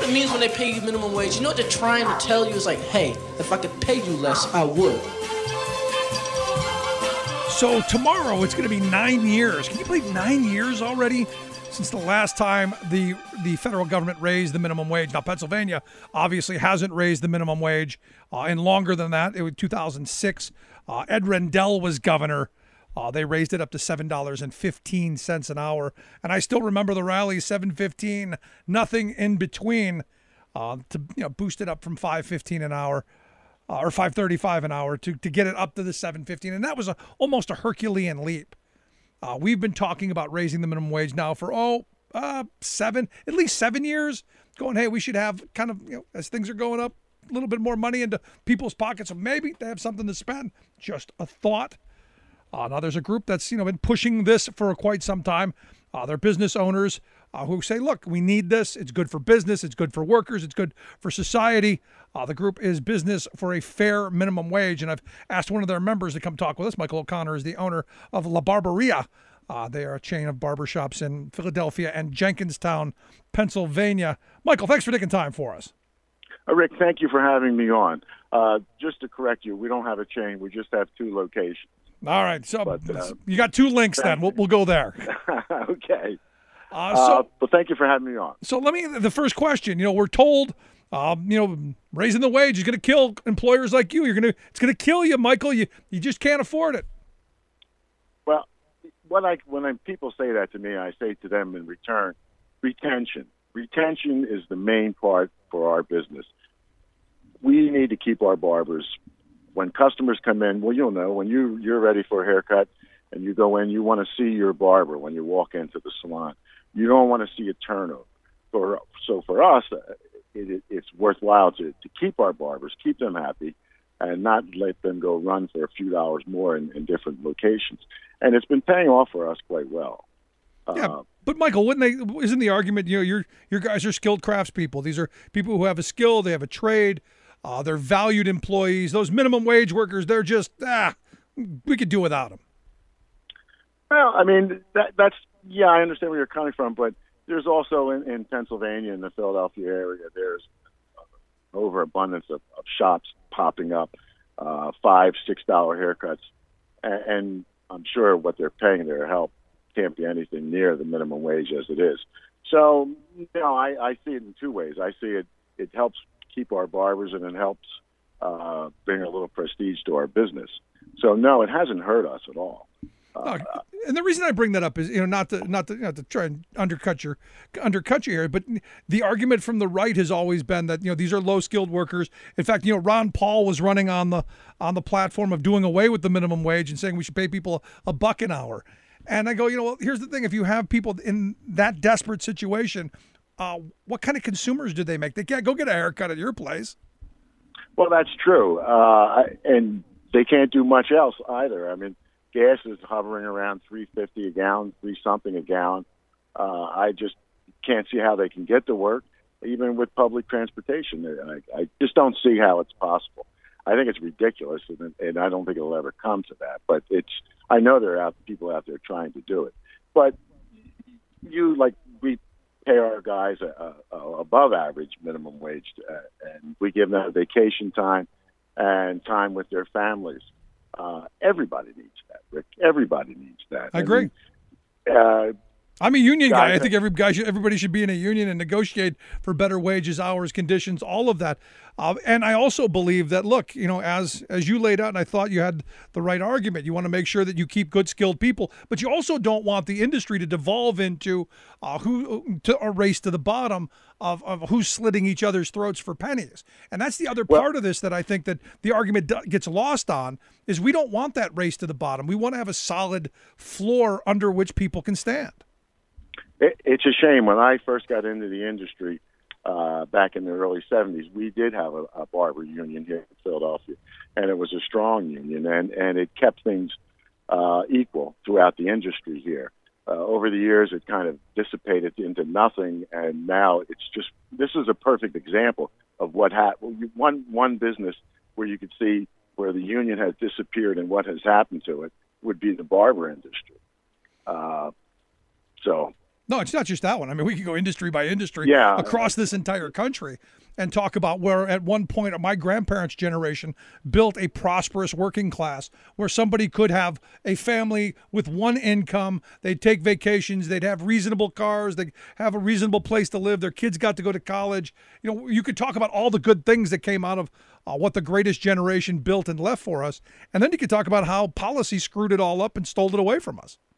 it means when they pay you minimum wage? You know what they're trying to tell you is like, hey, if I could pay you less, I would. So tomorrow it's going to be 9 years. Can you believe 9 years already since the last time the federal government raised the minimum wage? Now, Pennsylvania obviously hasn't raised the minimum wage in longer than that. It was 2006. Ed Rendell was governor. They raised it up to $7.15 an hour. And I still remember the rally, $7.15, nothing in between, to boost it up from $5.15 an hour. Or $5.35 an hour to get it up to the $7.15, and that was almost a Herculean leap. We've been talking about raising the minimum wage now for at least 7 years. Going, hey, we should have kind of as things are going up, a little bit more money into people's pockets, so maybe they have something to spend. Just a thought. Now there's a group that's been pushing this for quite some time. They're business owners who say, look, we need this. It's good for business. It's good for workers. It's good for society. The group is Business for a Fair Minimum Wage, and I've asked one of their members to come talk with us. Michael O'Connor is the owner of La Barberia. They are a chain of barbershops in Philadelphia and Jenkinstown, Pennsylvania. Michael, thanks for taking time for us. Rick, thank you for having me on. Just to correct you, we don't have a chain. We just have 2 locations. All right. So you got 2 links then. We'll go there. Okay. But thank you for having me on. So the first question, we're told, raising the wage is going to kill employers like you. It's going to kill you, Michael. You just can't afford it. Well, when people say that to me, I say to them in return, retention. Retention is the main part for our business. We need to keep our barbers. When customers come in, well, you'll know when you're ready for a haircut and you go in, you want to see your barber when you walk into the salon. You don't want to see a turnover. So for us, it's worthwhile to keep our barbers, keep them happy, and not let them go run for a few dollars more in different locations. And it's been paying off for us quite well. Yeah, but Michael, isn't the argument, your guys are skilled craftspeople. These are people who have a skill, they have a trade, they're valued employees. Those minimum wage workers, they're just, we could do without them. Well, I mean, that's I understand where you're coming from, but there's also in Pennsylvania, in the Philadelphia area, there's overabundance of shops popping up, $5-6 haircuts, and I'm sure what they're paying their help can't be anything near the minimum wage as it is. So, I see it in 2 ways. I see it helps keep our barbers, and it helps bring a little prestige to our business. So, no, it hasn't hurt us at all. And the reason I bring that up is, not to try and undercut you here, but the argument from the right has always been that these are low skilled workers. In fact, Ron Paul was running on the platform of doing away with the minimum wage and saying we should pay people $1 an hour. And I go, well, here's the thing: if you have people in that desperate situation, what kind of consumers do they make? They can't go get a haircut at your place. Well, that's true, and they can't do much else either. I mean, gas is hovering around $3.50 a gallon, $3 a gallon. I just can't see how they can get to work, even with public transportation. I just don't see how it's possible. I think it's ridiculous, and I don't think it'll ever come to that. But I know there are people out there trying to do it. But we pay our guys above average minimum wage, and we give them vacation time and time with their families. Everybody needs that, Rick. Everybody needs that. I agree. I'm a union guy. I think everybody should be in a union and negotiate for better wages, hours, conditions, all of that. And I also believe that, look, as you laid out, and I thought you had the right argument, you want to make sure that you keep good, skilled people, but you also don't want the industry to devolve into a race to the bottom of who's slitting each other's throats for pennies. And that's the other part of this that I think that the argument gets lost on, is we don't want that race to the bottom. We want to have a solid floor under which people can stand. It's a shame. When I first got into the industry back in the early 70s, we did have a barber union here in Philadelphia, and it was a strong union, and it kept things equal throughout the industry here. Over the years, it kind of dissipated into nothing, and now this is a perfect example of what happened. One business where you could see where the union has disappeared and what has happened to it would be the barber industry. So No, it's not just that one. I mean, we could go industry by industry Yeah. across this entire country and talk about where at one point my grandparents' generation built a prosperous working class where somebody could have a family with one income. They'd take vacations. They'd have reasonable cars. They'd have a reasonable place to live. Their kids got to go to college. You know, you could talk about all the good things that came out of what the greatest generation built and left for us. And then you could talk about how policy screwed it all up and stole it away from us.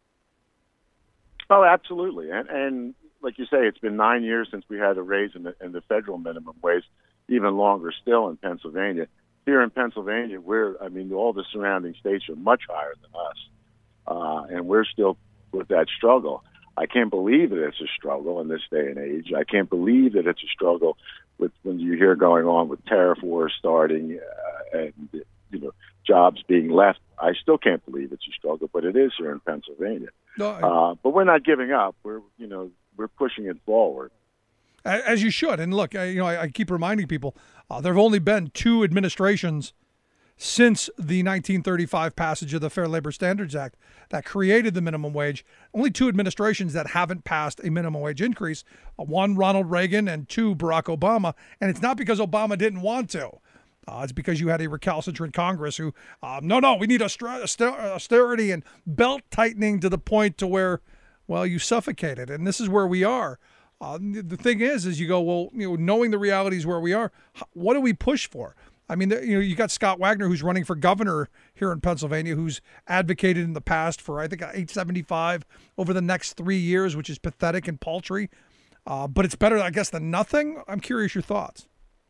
Oh, absolutely. And like you say, it's been 9 years since we had a raise in the federal minimum wage, even longer still in Pennsylvania. Here in Pennsylvania, all the surrounding states are much higher than us. And we're still with that struggle. I can't believe that it's a struggle in this day and age. I can't believe that it's a struggle when you hear going on with tariff wars starting and jobs being left. I still can't believe it's a struggle, but it is here in Pennsylvania. No, but we're not giving up. We're pushing it forward. As you should. And look, I keep reminding people there have only been 2 administrations since the 1935 passage of the Fair Labor Standards Act that created the minimum wage. Only 2 administrations that haven't passed a minimum wage increase. 1, Ronald Reagan, and 2, Barack Obama. And it's not because Obama didn't want to. It's because you had a recalcitrant Congress who, we need austerity and belt tightening to the point to where, well, you suffocated. And this is where we are. The thing is you go, well, knowing the realities where we are, what do we push for? I mean, you got Scott Wagner, who's running for governor here in Pennsylvania, who's advocated in the past for, I think, $8.75 over the next 3 years, which is pathetic and paltry. But it's better, I guess, than nothing. I'm curious your thoughts.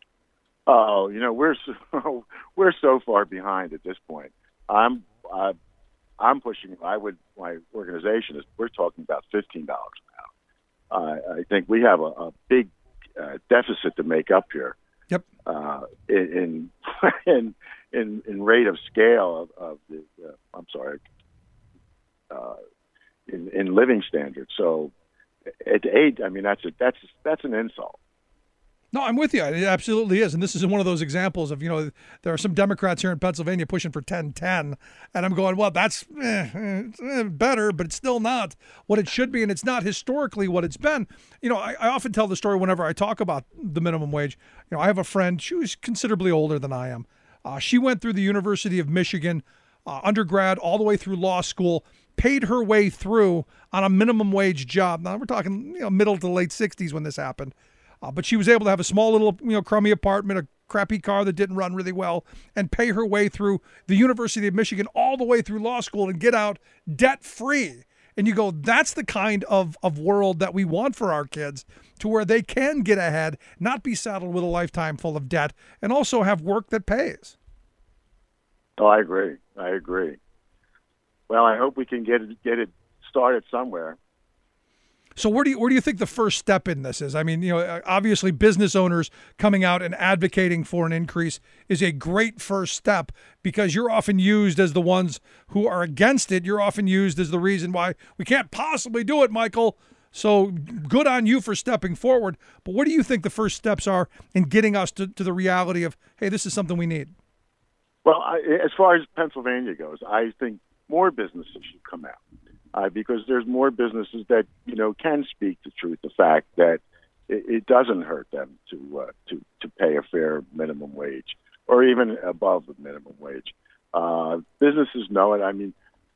Oh, we're so far behind at this point. I'm pushing. My organization we're talking about $15 an hour. I think we have a big deficit to make up here. Yep. In rate of scale of the in living standards. So at 8, I mean that's an insult. No, I'm with you. It absolutely is. And this is one of those examples of, there are some Democrats here in Pennsylvania pushing for 10-10. And I'm going, well, that's better, but it's still not what it should be. And it's not historically what it's been. I often tell the story whenever I talk about the minimum wage. I have a friend, she was considerably older than I am. She went through the University of Michigan, undergrad, all the way through law school, paid her way through on a minimum wage job. Now, we're talking, middle to late 60s when this happened. But she was able to have a small little, crummy apartment, a crappy car that didn't run really well, and pay her way through the University of Michigan all the way through law school and get out debt-free. And you go, that's the kind of world that we want for our kids, to where they can get ahead, not be saddled with a lifetime full of debt, and also have work that pays. Oh, I agree. Well, I hope we can get it started somewhere. So where do you think the first step in this is? I mean, obviously business owners coming out and advocating for an increase is a great first step, because you're often used as the ones who are against it. You're often used as the reason why we can't possibly do it, Michael. So good on you for stepping forward. But what do you think the first steps are in getting us to the reality of, hey, this is something we need? Well, as far as Pennsylvania goes, I think more businesses should come out. Because there's more businesses that can speak the truth, the fact that it doesn't hurt them to pay a fair minimum wage or even above the minimum wage. Businesses know it. I mean,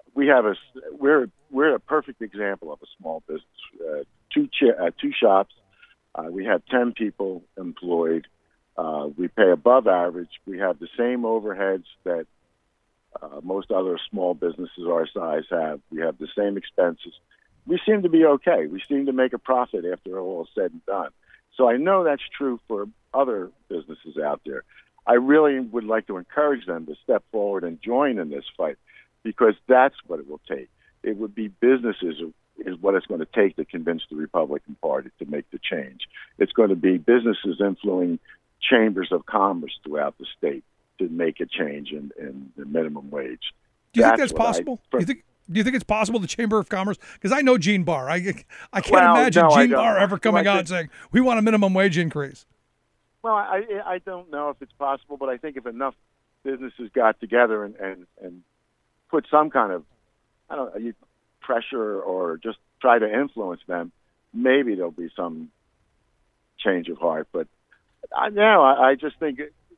we're a perfect example of a small business. Two shops. We have 10 people employed. We pay above average. We have the same overheads that most other small businesses our size have. We have the same expenses. We seem to be okay. We seem to make a profit after all is said and done. So I know that's true for other businesses out there. I really would like to encourage them to step forward and join in this fight, because that's what it will take. It would be businesses is what it's going to take to convince the Republican Party to make the change. It's going to be businesses influencing chambers of commerce throughout the state to make a change in the minimum wage. Do you think that's possible? Do you think it's possible, the Chamber of Commerce? Because I know Gene Barr. I can't imagine Gene Barr ever coming out and saying, we want a minimum wage increase. Well, I don't know if it's possible, but I think if enough businesses got together and put some kind of, pressure or just try to influence them, maybe there'll be some change of heart. But I just think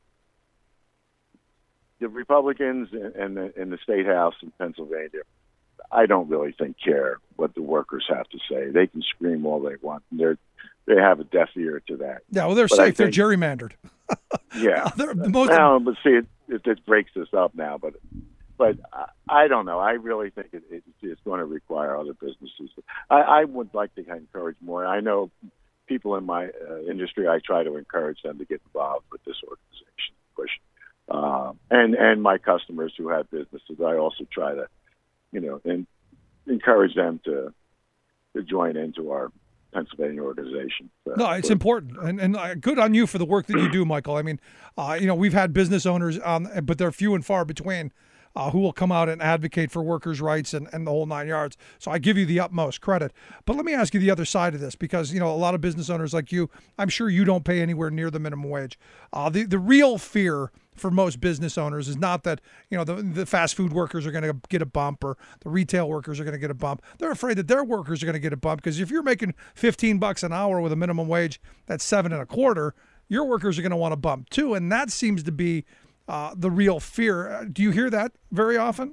the Republicans in the state house in Pennsylvania, I don't really think care what the workers have to say. They can scream all they want. They have a deaf ear to that. Yeah, well, they're safe. They're gerrymandered. Yeah. But see, it breaks this up now. But I don't know. I really think it's going to require other businesses. I would like to encourage more. I know people in my industry, I try to encourage them to get involved with this organization, push. And my customers who have businesses, I also try to, encourage them to join into our Pennsylvania organization. No, it's important, and good on you for the work that you do, Michael. I mean, we've had business owners, but they're few and far between, who will come out and advocate for workers' rights and the whole 9 yards. So I give you the utmost credit. But let me ask you the other side of this, because a lot of business owners like you, I'm sure you don't pay anywhere near the minimum wage. The real fear for most business owners is not that the fast food workers are going to get a bump or the retail workers are going to get a bump. They're afraid that their workers are going to get a bump, because if you're making $15 an hour with a minimum wage that's $7.25, your workers are going to want a bump too, and that seems to be the real fear. Do you hear that very often?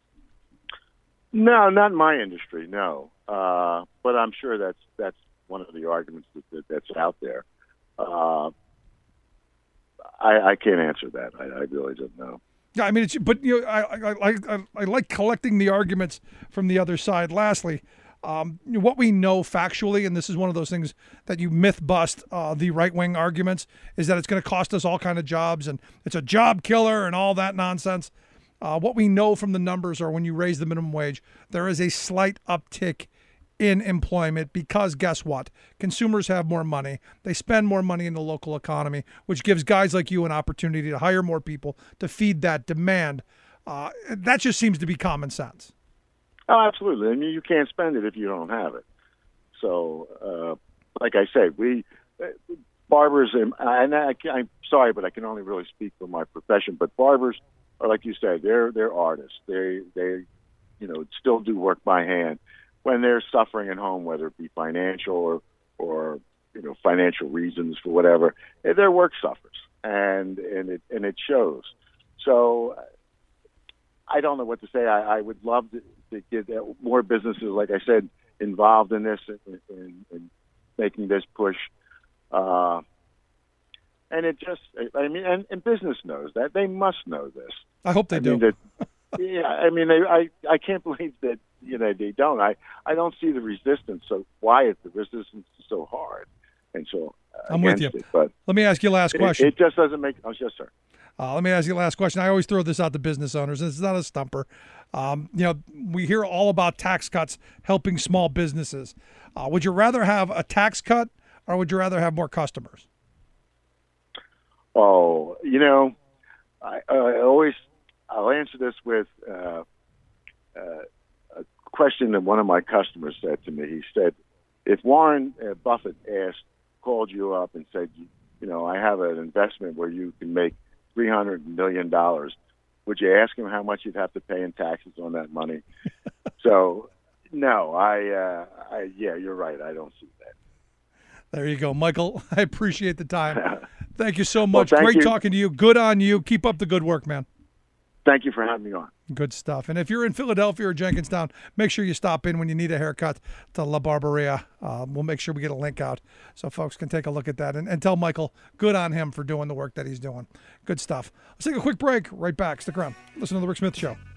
No, not in my industry. No, but I'm sure that's one of the arguments that's out there. I can't answer that. I really don't know. Yeah, I mean, I like collecting the arguments from the other side. Lastly, what we know factually, and this is one of those things that you myth bust the right-wing arguments, is that it's going to cost us all kind of jobs and it's a job killer and all that nonsense. What we know from the numbers are when you raise the minimum wage, there is a slight uptick in employment, because guess what? Consumers have more money. They spend more money in the local economy, which gives guys like you an opportunity to hire more people to feed that demand. That just seems to be common sense. Oh, absolutely. I mean, you can't spend it if you don't have it. So, like I said, barbers, and I'm sorry, but I can only really speak for my profession. But barbers are, like you said, they're artists. They still do work by hand when they're suffering at home, whether it be financial or financial reasons for whatever. Their work suffers, and it shows. So I don't know what to say. I would love to get more businesses, like I said, involved in this and making this push. And business knows that. They must know this. I hope they do. I can't believe that they don't. I don't see the resistance. So why is the resistance so hard? And so I'm with you. But let me ask you a last question. It just doesn't make. Oh, yes, sir. Let me ask you the last question. I always throw this out to business owners, and it's not a stumper. We hear all about tax cuts helping small businesses. Would you rather have a tax cut, or would you rather have more customers? Oh, I'll answer this with a question that one of my customers said to me. He said, if Warren Buffett called you up and said, I have an investment where you can make $300 million, would you ask him how much you'd have to pay in taxes on that money? So, no, yeah, you're right. I don't see that. There you go, Michael. I appreciate the time. Thank you so much. Well, Great talking to you. Good on you. Keep up the good work, man. Thank you for having me on. Good stuff. And if you're in Philadelphia or Jenkinstown, make sure you stop in when you need a haircut to La Barberia. We'll make sure we get a link out so folks can take a look at that and tell Michael good on him for doing the work that he's doing. Good stuff. Let's take a quick break. Right back. Stick around. Listen to The Rick Smith Show.